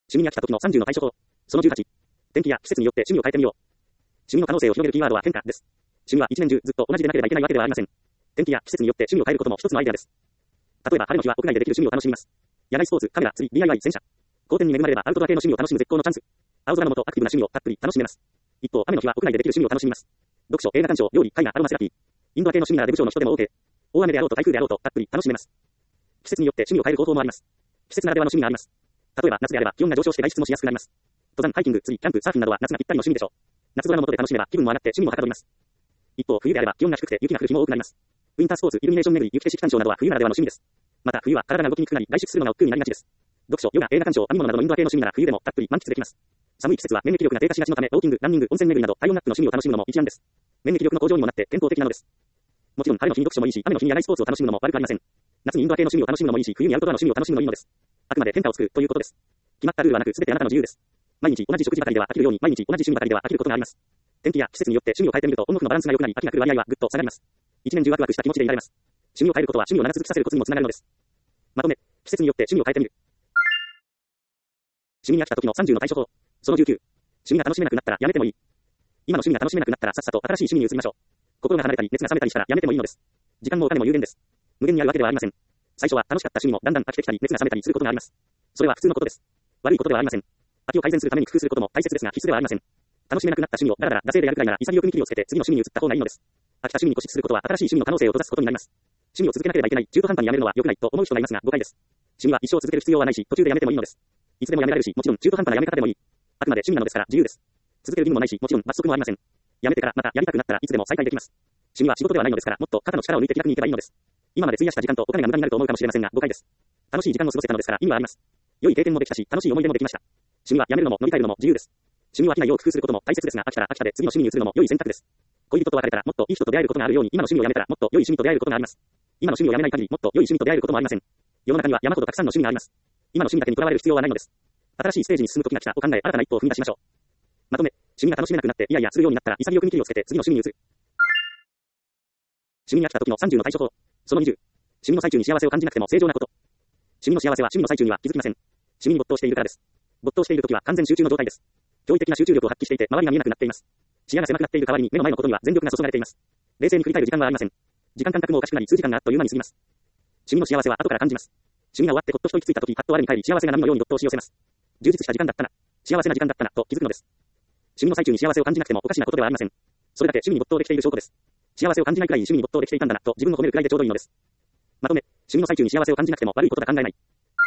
趣味に飽きた時の30の対処法。その18。天気や季節によって趣味を変えてみよう。趣味の可能性を広げるキーワードは変化です。趣味は一年中ずっと同じでなければいけないわけではありません。天気や季節によって趣味を変えることも一つのアイデアです。例えば晴れの日は屋外でできる趣味を楽しみます。野外スポーツ、カメラ、釣り、DIY、洗車。好天に恵まれればアウトドア系の趣味を楽しむ絶好のチャンス。青空の下アクティブな趣味をたっぷり楽しめます。一方、雨の日は屋内でできる趣味を楽しみます。読書、映画鑑賞、料理、絵画、アロマセラピー。インドア系の趣味なら出部長の人でも OK。大雨であろうと台風であろうとたっぷり楽しめます。季節によって趣味を変える方法もあります。季節ならではの趣味があります。例えば夏であれば気温が上昇して外出もしやすくなります。登山、ハイキング、釣り、キャンプ、サーフィンなどは夏がぴったりの趣味でしょう。夏空の下で楽しめば気分も上がって趣味もはかどります。一方、冬であれば気温が低くて雪が降る日も多くなります。ウィンタースポーツ、イルミネーション巡り、雪景色鑑賞などは冬ならではの趣味です。また冬は体が動きにくくなり外出するのが億劫になりがちです。読書、ヨガ、映画鑑賞、編み物などのインドア系の趣味なら冬でもたっぷり満喫できます。寒い季節は免疫力が低下しがちのため、ウォーキング、ランニング、温泉巡りなど体温アップの趣味を楽しむのも一案です。免疫力の向上にもなって健康的なのです。もちろん晴れの日に読書もいいし、雨の日に野外スポーツを楽しむのも悪くありません。夏にインドア系の趣味を楽しむのもいいし、冬にアウトドアの趣味を楽しむのもいいのです。あくまで変化を作るということです。決まったルールはなく、すべてあなたの自由です。毎日同じ食事ばかりでは飽きるように、毎日同じ趣味ばかりでは飽きることがあります。天気や季節によって趣味を変えてみると、オンオフのバランスが良くなり、飽きが来る割合はぐっと下がります。一年中ワクワクした気持ちでいられます。趣味を変えることは趣味を長続きさせることにもつながるのです。まとめ、季節によって趣味を変えてみる。趣味に飽きた時の30の対処法。その19。趣味が楽しめなくなったらやめてもいい。今の趣味が楽しめなくなったらさっさと新しい趣味に移りましょう。心が離れたり熱が冷めたりしたらやめてもいいのです。時間もお金も有限です。無限にあるわけではありません。最初は楽しかった趣味もだんだん飽きてきたり熱が冷めたりすることがあります。それは普通のことです。悪いことではありません。飽きを改善するために工夫することも大切ですが必須ではありません。楽しめなくなった趣味をだらだら惰性でやるくらいなら潔く見切りをつけて次の趣味に移った方がいいのです。飽きた趣味に固執することは新しい趣味の可能性を閉ざすことになります。趣味を続けなければいけない、中途半端にやめるのは良くないと思う人がいますが誤解です。趣味は一生続ける必要はないし、途中でやめてもいいのです。いつでもやめられるし、もちろん中途半端なやめ方でもいい。あくまで趣味なのですから自由です。続ける義務もないし、もちろん罰則もありません。やめてからまたやりたくなったらいつでも再開できます。趣味は仕事ではないのですから、もっと肩の力を抜いて気楽に行けばいいのです。今まで費やした時間とお金が無駄になると思うかもしれませんが誤解です。楽しい時間を過ごせたのですから意味はあります。良い経験もできたし、楽しい思い出もできました。趣味はやめるのも乗り換えるのも自由です。趣味を飽きないよう工夫することも大切ですが、飽きたら飽きたで次の趣味に移るのも良い選択です。恋人と別れたらもっといい人と出会えることがあるように、今の趣味をやめたらもっと良い趣味と出会えることがあります。今の趣味をやめない限りもっと良い趣味と出会えることもありません。世の中には山ほどたくさんの趣味があります。今の趣味だけにとらわれる必要はないのです。新しいステージに進む時が来たと考え、新たな一歩を踏み出しましょう。まとめ、趣味が楽しめなくなってイヤイヤするようになったら潔く見切りをつけて次の趣味に移る。趣味に飽きた時の30の対処法。その20。趣味の最中に幸せを感じなくても正常なこと。趣味の幸せは趣味の最中には気づきません。趣味に没頭しているからです。没頭している時は完全集中の状態です。驚異的な集中力を発揮していて周りが見えなくなっています。視野が狭くなっている代わりに目の前のことには全力が注がれています。冷静に振り返る時間はありません。時間感覚もおかしくなり数時間があっという間に過ぎます。趣味の幸せは後から感じます。趣味が終わってほっと一息ついた時、はっと我に返り幸せが波のように没頭し寄せます。充実した時間だったな。幸せな時間だったなと気づくのです。趣味の最中に幸せを感じなくてもおかしなことではありません。それだけ趣味に没頭できている証拠です。幸せを感じないくらい趣味に没頭できていたんだなと自分を褒めるくらいでちょうどいいのです。まとめ、趣味の最中に幸せを感じなくても悪いことだ考えない。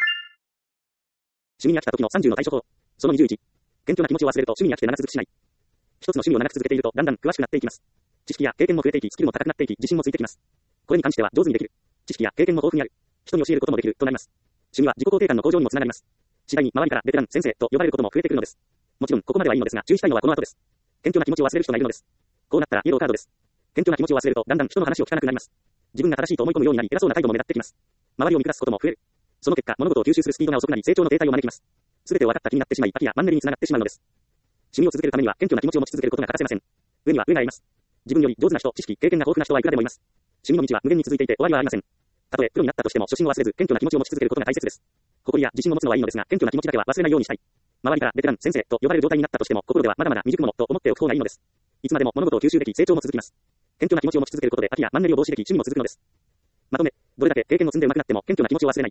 趣味に飽きた時の30の対処法。その21。謙虚な気持ちを忘れると趣味に飽きて長続きしない。一つの趣味を長く続けているとだんだん詳しくなっていきます。知識や経験も増えていき、スキルも高くなっていき、自信もついてきます。これに関しては上手にできる。知識や経験も豊富にある。人に教えることもできるとなります。趣味は自己肯定感の向上にもつながります。次第に周りからベテラン、先生と呼ばれることも増えてくるのです。もちろんここまではいいのですが、注意したいのはこの後です。謙虚な気持ちを忘れる人がいるのです。こうなったらイエローカードです。謙虚な気持ちを忘れるとだんだん人の話を聞かなくなります。自分が正しいと思い込むようになり偉そうな態度も目立ってきます。周りを見下すことも増える。その結果、物事を吸収するスピードが遅くなり成長の停滞を招きます。すべてを分かった気になってしまい、飽きやマンネリにつながってしまうのです。趣味を続けるためには謙虚な気持ちを持ち続けることが欠かせません。上には上がいます。自分より上手な人、知識、経験が豊富な人はいくらでもいます。趣味の道は無限に続いていて終わりはありません。たとえプロになったとしても初心を忘れず謙虚な気持ちを持ち続けることが大切です。誇りや自信を持つのはいいのですが、謙虚な気持ちだけは忘れないようにしたい。周りからベテラン、先生と呼ばれる状態になったとしても、心ではまだまだ未熟者と思っておく方がいいのです。いつまでも物事を吸収でき成長も続きます。謙虚な気持ちを持ち続けることで飽きやマンネリを防止でき趣味も続くのです。まとめ、どれだけ経験を積んで上手くなっても謙虚な気持ちを忘れない。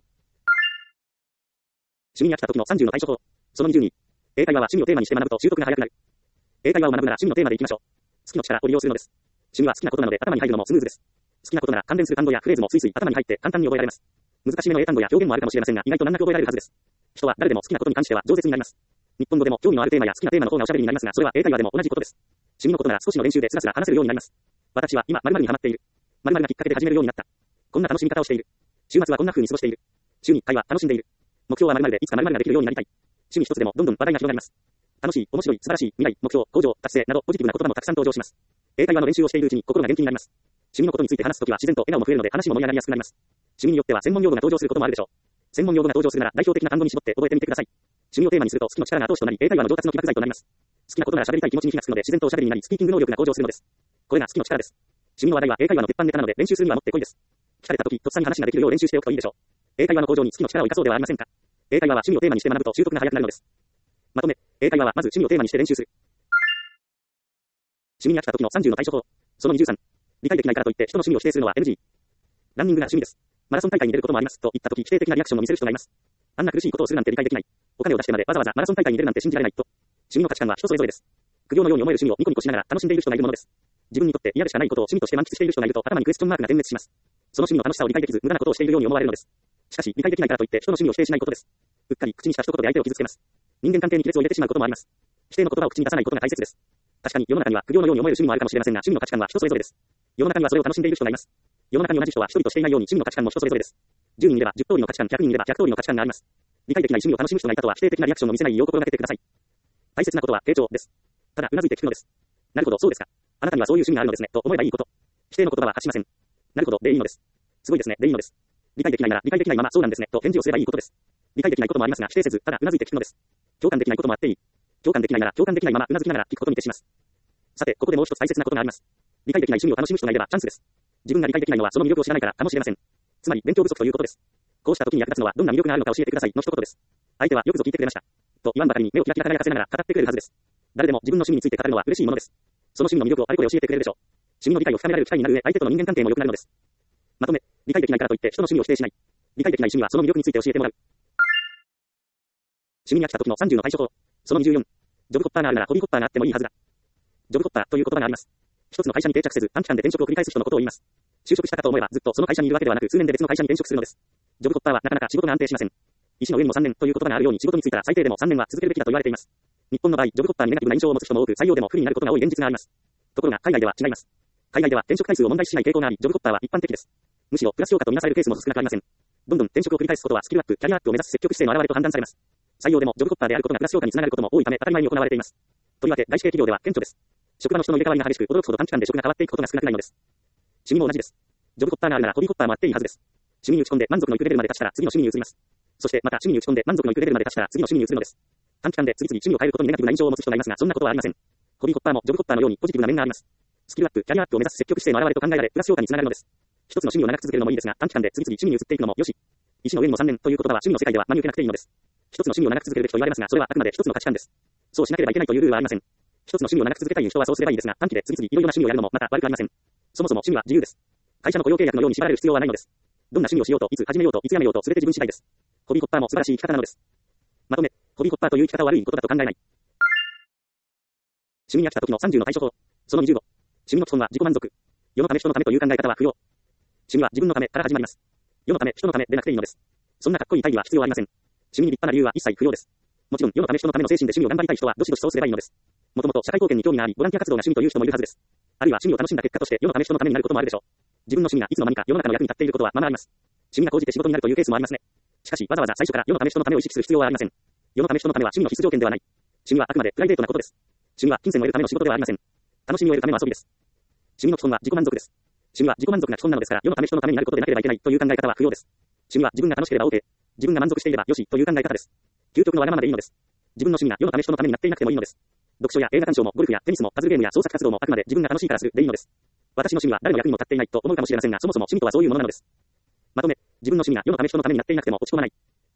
趣味に飽きた時の30の対処法。その22。英会話は趣味をテーマにして学ぶと習得が早くなる。英会話を学ぶなら趣味のテーマでいきましょう。好きの力を利用するのです。趣味は好きなことなので頭に入るのもスムーズです。好きなことなら関連する単語やフレーズもスイスイ頭に入って簡単に覚えられます。難しめの英単語や表現もあるかもしれませんが、意外と難なく覚えられるはずです。人は誰でも好きなことに関しては饒舌になります。日本語でも興味のあるテーマや好きなテーマの方がおしゃべりになりますが、それは英会話でも同じことです。趣味のことなら少しの練習でスラスラ話せるようになります。私は今〇〇にハマっている。〇〇がきっかけで始めるようになった。こんな楽しみ方をしている。週末はこんな風に過ごしている。週に1回は楽しんでいる。目標は〇〇でいつか〇〇ができるようになりたい。趣味一つでもどんどん話題が広がります。楽しい、面白い、素晴らしい、未来、目標、向上、達成などポジティブな言葉もたくさん登場します。英会話の練習をしているうちに心が元気になります。趣味のことについて話すときは自然と笑顔も増えるので話も盛り上がりやすくなります。趣味によっては専門用語が登場することもあるでしょう。専門用語が登場するなら代表的な単語に絞って覚えてみてください。趣味をテーマにすると好きの力が後押しとなり、英会話の上達の起爆剤となります。好きなことなら喋りたい気持ちに火がつくので自然とおしゃべりになり、スピーキング能力が向上するのです。これが好きの力です。趣味の話題は英会話の鉄板ネタなので練習するにはもってこいです。聞かれたとき、とっさに話ができるよう練習しておくといいでしょう。英会話の向上に好きの力を生かそうではありませんか。英会話は趣味をテーマにして学ぶと習得が早くなるのです。 まとめ、英会話はまず趣味をテーマにして練習する。趣味に飽きた時の30の対処法。その23。理解できないからといって人の趣味を否定するのは NG。ランニングが趣味です。マラソン大会に出ることもあります。と言った時否定的なリアクションを見せる人がいます。あんな苦しいことをするなんて理解できない。お金を出してまでわざわざマラソン大会に出るなんて信じられない。と。趣味の価値観は人それぞれです。苦行のように思える趣味をニコニコしながら楽しんでいる人がいるものです。自分にとって嫌でしかないことを趣味として満喫している人がいると頭にクエスチョンマークが点滅します。その趣味の楽しさを理解できず無駄なことをしているように思われるのです。しかし理解できないからといって人の趣味を否定しないことです。うっかり口にした一言で相手を傷つけます。人間関係に亀裂を入れてしまうこともあります。否定の言葉を口に出さないことが大切です。確かに世の中には苦行のように思える趣味もあるかもしれませんが、趣味の価値観は人それぞれです。世の中にはそれを楽しんでいる人がいます。世の中に同じ人は一人としていないように趣味の価値観も人それぞれです。10人いれば10通りの価値観、100人いれば100通りの価値観があります。理解できない趣味を楽しむ人がいたとは否定的なリアクションを見せないよう心がけてください。大切なことは傾聴です。ただうなずいて聞くのです。なるほど、そうですか。あなたにはそういう趣味があるのですね、と思えばいいこと。否定の言葉は発しません。なるほど、でいいのです。すごいですね、でいいのです。理解できないなら理解できないままそうなんですね、と返事をすればいいことです。理解できないこともありますが否定せず、ただうなずいて聞くのです。共感できないこともあっていい。共感できないなら共感できないままうなずきながら聞くことに徹します。さて、ここでもう一つ大切なことがあります。理解できない趣味を楽しむ人がいればチャンスです。自分が理解できないのはその魅力を知らないからかもしれません。つまり勉強不足ということです。こうした時に役立つのはどんな魅力があるのか教えてくださいの一言です。相手はよくぞ聞いてくれました。と言わんばかりに目をキラキラ輝かせながら語ってくれるはずです。誰でも自分の趣味について語るのは嬉しいものです。その趣味の魅力をあれこれ教えてくれるでしょう。趣味の理解を深められる機会になる上、相手との人間関係も良くなるのです。まとめ、理解できないからといって人の趣味を否定しない。理解できない趣味はその魅力について教えてもらう。趣味に飽きた時の30の対処法。その24。ジョブコッパーがあるならホビーコッパーがあってもいいはずだ。ジョブコッパーという言葉があります。一つの会社に定着せず短期間で転職を繰り返す人のことを言います。就職したかと思えばずっとその会社にいるわけではなく数年で別の会社に転職するのです。ジョブコッパーはなかなか仕事が安定しません。石の上にも3年という言葉があるように仕事に就いたら最低でも3年は続けるべきだと言われています。日本の場合、ジョブコッパーにネガティブな印象を持つ人も多く採用でも不利になることが多い現実があります。ところが海外では違います。海外では転職回数を問題視しない傾向があり、ジョブコッパーは一般的です。むしろプラス評価とみなされるケースも少なくありません。どんどん転職を繰り返すことはスキルアップ、キャリアアップを目指す積極姿勢の表れと判断されます。採用でもジョブコッパーであることがプラス評価につながることも多いため当たり前に行われています。とりわけ外資系企業では顕著です。職場の人の入れ替わりが激しく驚くほど短期間で職が変わっていくことが少なくないのです。趣味も同じです。ジョブコッパーがあるならホビーコッパーもあっていいはずです。趣味に打ち込んで満足のいくレベルまで達したら次の趣味に移ります。そしてまた趣味に打ち込んで満足のいくレベルまで達したら次の趣味に移るのです。短期間で次々趣味を変えることにネガティブな印象を持つ人がいますがそんなことはありません。ホビーコッパーもジョブコッパーのようにポジティブな面があります。スキルアップ、キャリアアップを目指す積極姿勢の表れと考えられプラス評価につながるのです。一つの趣味を長く続けるのもいいですが短期間で次々趣味に移っていくのもよし。石の上にも3年という言葉は趣味の世界では真に受けなくていいのです。一つの趣味を長く続けるべきと言われますがそれはあくまで一つの価値観です。そうしなければいけないというルールはありません。一つの趣味を長く続けたい人はそうすればいいですが短期で次々いろいろな趣味をやるのもまた悪くありません。そもそも趣味は自由です。会社の雇用契約のように縛られる必要はないのです。どんな趣味をしようといつ始めようといつやめようと全て自分次第です。ホビーコッパーも素晴らしい生き方なのです。まとめ、ホビーコッパーという生き方は悪いことだと考えない。趣味に飽きた時の30の対処法。その25。趣味の基本は自己満足。世のため人のためという考え方は不要。趣味は自分のためから始まります。世のため人のためでなくていいのです。そんなかっこいい大義は必要ありません。趣味に立派な理由は一切不要です。もちろん世のため人のための精神で趣味を頑張りたい人はどしどしそうすればいいのです。もともと社会貢献に興味がありボランティア活動が趣味という人もいるはずです。あるいは趣味を楽しんだ結果として世のため人のためになることもあるでしょう。自分の趣味がいつの間にか世の中の役に立っていることはままあります。趣味が高じて仕事になるというケースもありますね。しかしわざわざ最初から世のため人のためを意識する必要はありません。世のため人のためは趣味の必須条件ではない。趣味はあくまでプライベートなことです。趣味は金銭を得るための仕事ではありません。楽しみを得るための遊びです。趣味の基本は自己満足です。趣味は自己満足が基本なのですから世のため人のためになることでなければいけないという考え方は不要です。趣味は自分が楽しければ OK。自分が満足していればよしという考え方です。究極のわがままでいいのです。自分の趣味が世のため人のためになっていなくてもいいのです。読書や映画鑑賞もゴルフやテニスもパズルゲームや創作活動もあくまで自分が楽しいからするでいいのです。私の趣味は誰の役にも立っていないと思うかもしれませんがそもそも趣味とはそういうものなのです。まとめ、自分の趣味が世のため人のためになっていなくても落ち込まない。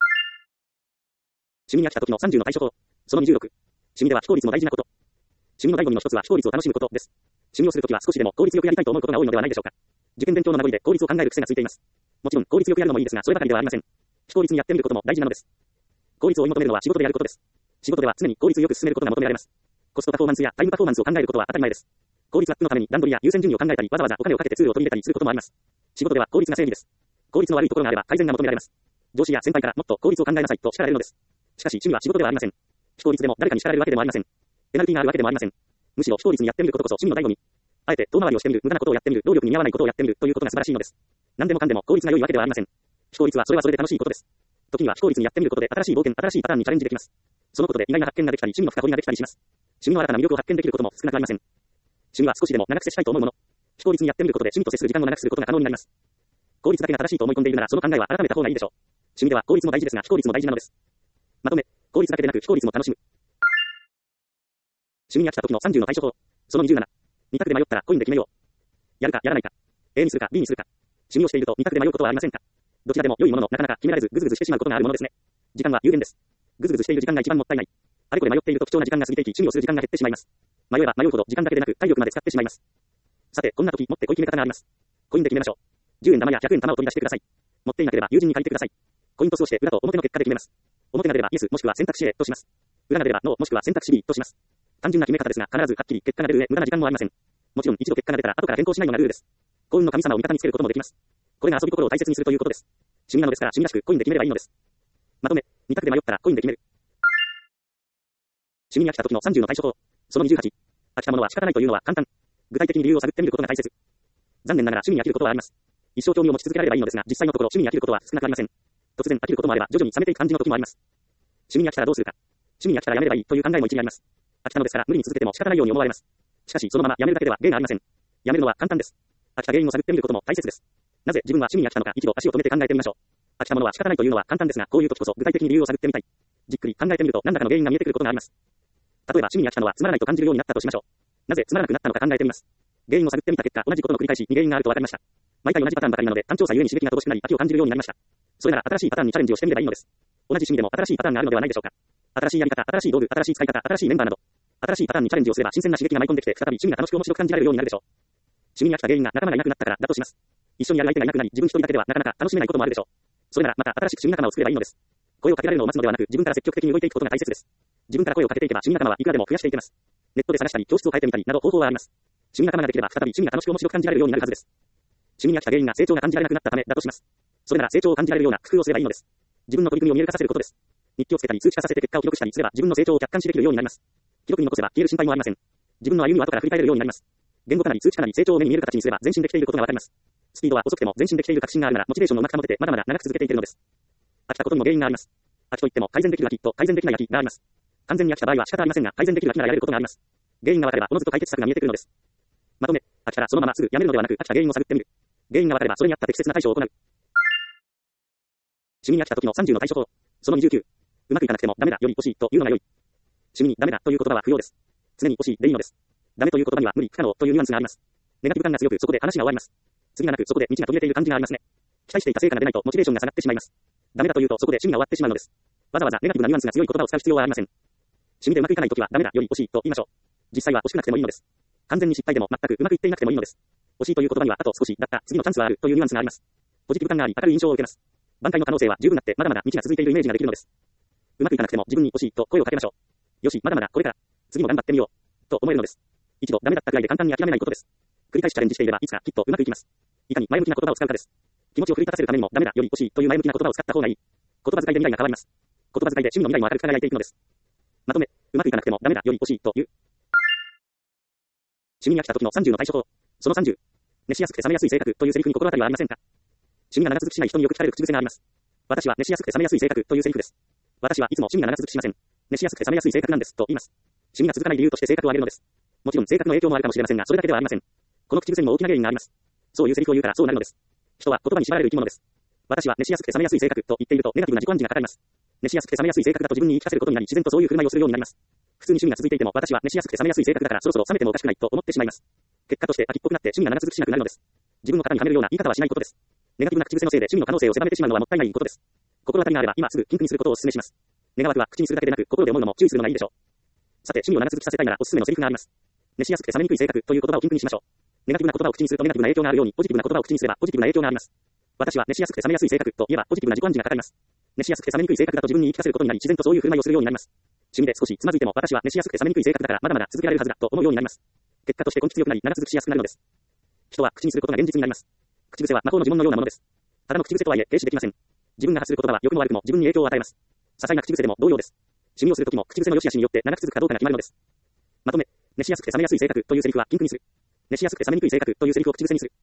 趣味に飽きた時の30の対処法。その26。趣味では非効率も大事なこと。趣味の醍醐味の一つは非効率を楽しむことです。趣味をするときは少しでも効率よくやりたいと思うことが多いのではないでしょうか。受験勉強の名残で効率を考える癖がついています。もちろん効率よくやるのもいいですがそればかりではありません。非効率にやってみることも大事なのです。効率を追い求めるのは仕事でやることです。仕事では常に効率よく進めることが求められます。コストパフォーマンスやタイムパフォーマンスを考えることは当たり前です。効率アップのために段取りや優先順位を考えたりわざわざお金をかけてツールを取り入れたりすることもあります。仕事では効率が正義です。効率の悪いところがあれば改善が求められます。上司や先輩からもっと効率を考えなさいと叱られるのです。しかし趣味は仕事ではありません。非効率でも誰かに叱られるわけでもありません。ペナルティがあるわけでもありません。むしろ非効率にやってみることこそ趣味の醍醐味。あえて遠回りをしてみる、無駄なことをやってみる、労力に見合わないことをやってみるということが素晴らしいのです。何でもかんでも効率が良いわけではありません。非効率はそれはそれで楽しいことです。時には非効率にやってみることで新しい冒険、新しいパターンにチャレンジできます。そのことで意外な発見ができたり、趣味の深掘りができたりします。趣味の新たな魅力を発見できることも少なくありません。趣味は少しでも長く接したいと思うもの。非効率にやってみることで趣味と接する時間を長くすることが可能になります。効率だけが正しいと思い込んでいるならその考えは改めた方がいいでしょう。趣味では効率も大事ですが非効率も大事なのです。まとめ、効率だけでなく非効率も楽しむ。趣味に飽きた時の30の対処法。その27。二択で迷ったらコインで決めよう。やるかやらないか。A にするか B にするか。趣味をしていると二択で迷うことはありませんか。どちらでも良いもののなかなか決められずぐずぐずしてしまうことがあるものですね。時間は有限です。ぐずぐずしている時間が一番もったいない。 あれこれ迷っていると貴重な時間が過ぎていき、趣味をする時間が減ってしまいます。迷えば迷うほど時間だけでなく体力まで使ってしまいます。さて、こんな時、もってこい決め方があります。コインで決めましょう。10円玉や100円玉を取り出してください。持っていなければ友人に借りてください。コイントスをして裏と表の結果で決めます。表が出ればイエスもしくは選択肢 A とします。裏が出ればノーもしくは選択肢 B とします。単純な決め方ですが、必ずはっきり結果が出る上、無駄な時間もありません。もちろん一度結果が出たら後から変更しないのがルールです。幸運の神様を味方につけることもできます。これが遊び心を大切にするということです。趣味なのですから趣味らしくコインで決めればいいのです。まとめ、2択で迷ったらコインで決める。趣味に飽きた時の30の対処法。その28。飽きたものは仕方ないというのは簡単。具体的に理由を探ってみることが大切。残念ながら趣味に飽きることはあります。一生興味を持ち続けられればいいのですが、実際のところ趣味に飽きることは少なくありません。突然飽きることもあれば徐々に冷めていく感じの時もあります。趣味に飽きたらどうするか。趣味に飽きたらやめればいいという考えも一理あります。飽きたのですから無理に続けても仕方ないように思われます。しかしそのままやめるだけでは芸がありません。やめるのは簡単です。飽きた原因を探ってみることも大切です。なぜ自分は趣味に飽きたのか一度足を止めて考えてみましょう。飽きたものは仕方ないというのは簡単ですが、こういう時こそ具体的に理由を探ってみたい。じっくり考えてみると何らかの原因が見えてくることがあります。例えば趣味に飽きたのはつまらないと感じるようになったとしましょう。なぜつまらなくなったのか考えてみます。原因を探ってみた結果、同じことの繰り返しに原因があると分かりました。毎回同じパターンばかりなので単調さゆえに刺激が乏しくなり飽きを感じるようになりました。それなら新しいパターンにチャレンジをしてみればいいのです。同じ趣味でも新しいパターンがあるのではないでしょうか。新しいやり方、新しい道具、新しい使い方、新しいメンバーなど、新しいパターンにチャレンジをすれば新鮮な刺激が舞い込んできて再び趣味が楽しく面白く感じられるようになるでしょう。趣味に飽きた原因が仲間がいなくなったからだとします。一緒にやる相手がいなくなり自分一人だけではなかなか楽しめないこともあるでしょう。それならまた新しく趣味仲間を作ればいいのです。声をかけられるのを待つのではなく自分から積極的に動いていくことが大切です。自分から声をかけていけば趣味仲間はいくらでも増やしていけます。ネットで探したり教室を変えてみたりなど方法はあります。趣味仲間ができれば再び趣味が楽しく面白く感じられるようになるはずです。趣味に飽きた原因が成長が感じられなくなったためだとします。それなら成長を感じられるような工夫をすればいいのです。自分の取り組みを見える化させることです。日記をつけたり数値化させて結果を記録したりすれば自分の成長を客観視できるようになります。記録に残せば消える心配もありません。自分の歩みを後から振り返れるようになります。言語化なり数値化なり成長を目に見える形にすれば前進できていることがわかります。スピードは遅くても前進できている確信があるならモチベーションをうまく保ててまだまだ長く続けていけるのです。飽きたことにも原因があります。飽きといっても改善できる飽きと改善できない飽きがあります。完全に飽きた場合は仕方ありませんが改善できる飽きならやれることがあります。原因がわかればおのずと解決策が見えてくるのです。まとめ、飽きたらそのまますぐやめるのではなく飽きた原因を探ってみる。原因がわかればそれに合った適切な対処を行う。趣味に飽きた時の30の対処法。その29。うまくいかなくてもダメだより欲しいというのが良い。趣味にダメだという言葉は不要です。常に欲しいでいいのです。ダメという言葉には無理不可能というニュアンスがあります。ネガティブ感が強くそこで話が終わります。次がなくそこで道が途切れている感じがありますね。期待していた成果が出ないとモチベーションが下がってしまいます。ダメだというとそこで趣味が終わってしまうのです。わざわざネガティブなニュアンスが強い言葉を使う必要はありません。趣味でうまくいかないときはダメだより欲しいと言いましょう。実際は欲しくなくてもいいのです。完全に失敗でも全くうまくいっていなくてもいいのです。欲しいという言葉にはあと少しだった次のチャンスはあるというニュアンスがあります。ポジティブ感があり明るい印象を受けます。挽回の可能性は十分あってまだまだ道が続いているイメージができるのです。うまくいかなくても自分に欲しいと声をかけましょう。よし、まだまだこれから次も頑張ってみようと思えるのです。一度ダメだったくらいで簡単に諦めないことです。繰り返しチャレンジしていればいつかきっとうまくいきます。いかに前向きな言葉を使うかです。気持ちを奮い立たせるためにもダメだより欲しいという前向きな言葉を使った方がいい。言葉遣いで未来が変わります。言葉遣いで趣味の未来も明るく輝いていくのです。まとめ、うまくいかなくてもダメだより欲しいという。趣味に飽きた時の30の対処法。その30。熱しやすくて冷めやすい性格というセリフに心当たりはありませんか。趣味が長続きしない人によく聞かれる口癖があります。私は熱しやすくて冷めやすい性格というセリフです。私はいつも趣味が長続きしません。熱しやすくて冷めやすい性格なんですと言います。趣味が続かない理由として性格を挙げるのです。もちろん性格の影響もあるかもしれませんが、それだけではありません。この口癖にも大きな原因があります。そういうセリフを言うからそうなるのです。人は言葉に縛られる生き物です。私は熱しやすくて冷めやすい性格と言っているとネガティブな自己暗示がかかります。熱しやすくて冷めやすい性格だと自分に言い聞かせることになり自然とそういう振る舞いをするようになります。普通に趣味が続いていても私は熱しやすくて冷めやすい性格だからそろそろ冷めてもおかしくないと思ってしまいます。結果として飽きっぽくなって趣味が長続きしなくなるのです。自分の型にはめるような言い方はしないことです。ネガティブな口癖のせいで趣味の可能性を狭めてしまうのはもったいないことです。心当たりがあれば今すぐ禁句にすることをお勧めします。願わくは口にするだけでなく心で思うのも注意するのがいいでしょう。さて趣味を長続きさせたいならおすすめのセリフがあります。熱しやすくて冷めにくい性格という言葉を禁句にしましょう。ネガティブな言葉を口にするとネガティブな影響があるようにポジティブな言葉を口にすればポジティブな影響があります。私は熱しやすくて冷めやすい性格といえばポジティブな自己暗示がかかります。熱しやすくて冷めにくい性格だと自分に言い聞かせることになり自然とそういう振る舞いをするようになります。趣味で少しつまずいても私は熱しやすくて冷めにくい性格だからまだまだ続けられるはずだと思うようになります。結果として根気強くなり長続きしやすくなるのです。人は口にすることが現実になります。口癖は魔法の呪文のようなものです。ただの口癖とはいえ軽視できません。自分が発する言葉は良くも悪くも自分に影響を与えます。些細な口癖でも同様です。趣味をするときも口癖の良し悪しによって長く続くかどうかが決まるのです。まとめ、熱しやすくて冷めやすい性格というセリフは禁句にする。熱しやすくて冷めにくい性格というセリフを口癖にする。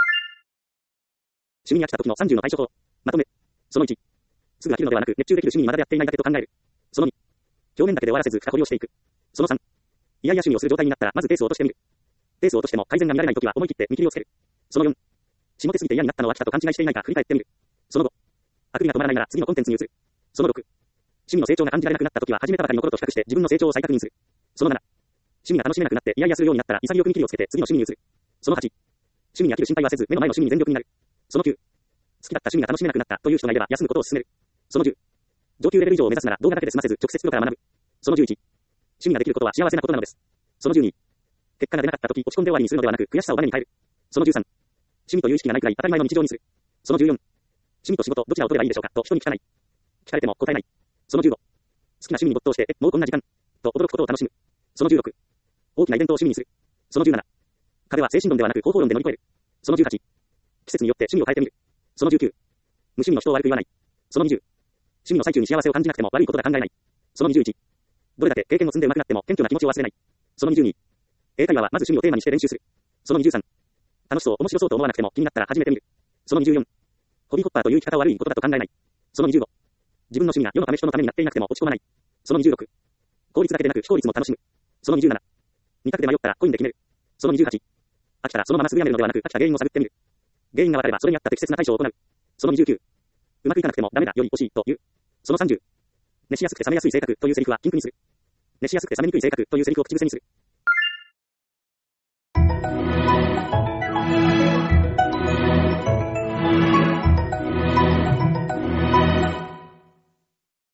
趣味に飽きた時の30の対処法。まとめ。その1。すぐ飽きるのではなく熱中できる趣味にまだやっていないだけと考える。その2。表面だけで終わらせず深掘りをしていく。その3。いやいや趣味をする状態になったらまずペースを落としてみる。ペースを落としても改善が見られないときは思い切って見切りをつける。その4。下手すぎて嫌になったのは飽きたと勘違いしていないか振り返ってみる。その5。あくびが止まらないなら次のコンテンツに移る。その6。趣味の成長が感じられなくなったときは始めたばかりの頃と比較して自分の成長を再確認する。その7。趣味が楽しめなくなってイヤイヤするようになったら潔く見切りをつけて次の趣味に移る。その8。趣味に飽きる心配はせず目の前の趣味に全力になる。その9。好きだった趣味が楽しめなくなったという人がいれば休むことを勧める。その10。上級レベル以上を目指すなら動画だけで済ませず直接プロから学ぶ。その11。 趣味ができることは幸せなことなのです。その12。結果が出なかったとき落ち込んで終わりにするのではなく、悔しさをバネに変える。その13。趣味という意識がないくらい当たり前の日常にする。その14。趣味と仕事、どちらを取ればいいでしょうかと人に聞かない。聞かれても答えない。その15。好きな趣味に没頭して、もうこんな時間と驚くことを楽しむ。その16。大きなイベントを趣味にする。その17。壁は精神論ではなく方法論で乗り越える。その18。季節によって趣味を変えてみる。その19。無趣味の人を悪く言わない。その20。趣味の最中に幸せを感じなくても悪いことが考えない。その21。どれだけ経験を積んで上手くなっても謙虚な気持ちを忘れない。その22。英会話はまず趣味をテーマにして練習する。その23。楽しそう、面白そうと思わなくても気になったら始めてみる。その24。ホビーホッパーという生き方は悪いことだと考えない。その25。自分の趣味が世のため人のためになっていなくても落ち込まない。その26。効率だけでなく非効率も楽しむ。その27。二択で迷ったらコインで決める。その28。飽きたらそのまますぐやめるのではなく飽きた原因を探ってみる。原因がわかればそれに合った適切な対処を行う。その29。うまくいかなくてもダメだより欲しいという。その30。熱しやすくて冷めやすい性格というセリフは禁句にする。熱しやすくて冷めにくい性格というセリフを口癖にする。